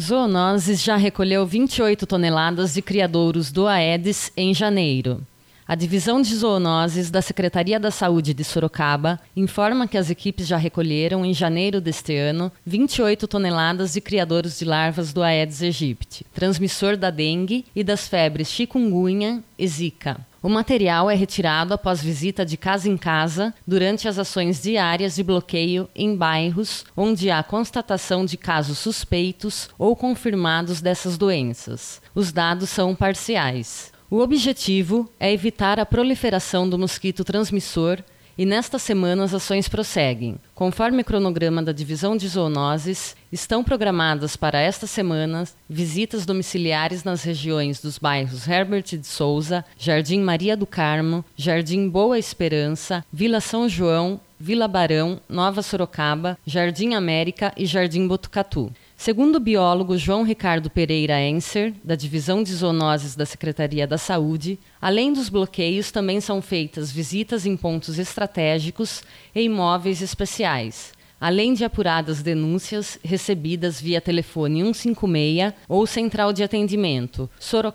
Zoonoses já recolheu 28 toneladas de criadouros do Aedes em janeiro. A Divisão de Zoonoses da Secretaria da Saúde de Sorocaba informa que as equipes já recolheram, em janeiro deste ano, 28 toneladas de criadouros de larvas do Aedes aegypti, transmissor da dengue e das febres chikungunya e zika. O material é retirado após visita de casa em casa durante as ações diárias de bloqueio em bairros onde há constatação de casos suspeitos ou confirmados dessas doenças. Os dados são parciais. O objetivo é evitar a proliferação do mosquito transmissor e nesta semana as ações prosseguem. Conforme o cronograma da Divisão de Zoonoses, estão programadas para esta semana visitas domiciliares nas regiões dos bairros Herbert de Souza, Jardim Maria do Carmo, Jardim Boa Esperança, Vila São João, Vila Barão, Nova Sorocaba, Jardim América e Jardim Botucatu. Segundo o biólogo João Ricardo Pereira Enser, da Divisão de Zoonoses da Secretaria da Saúde, além dos bloqueios, também são feitas visitas em pontos estratégicos e imóveis especiais, além de apuradas denúncias recebidas via telefone 156 ou central de atendimento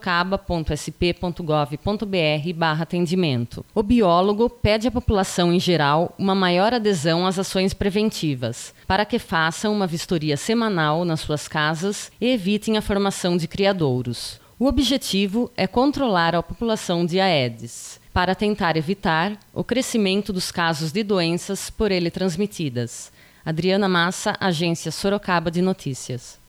sorocaba.sp.gov.br/atendimento. O biólogo pede à população em geral uma maior adesão às ações preventivas, para que façam uma vistoria semanal nas suas casas e evitem a formação de criadouros. O objetivo é controlar a população de Aedes, para tentar evitar o crescimento dos casos de doenças por ele transmitidas. Adriana Massa, Agência Sorocaba de Notícias.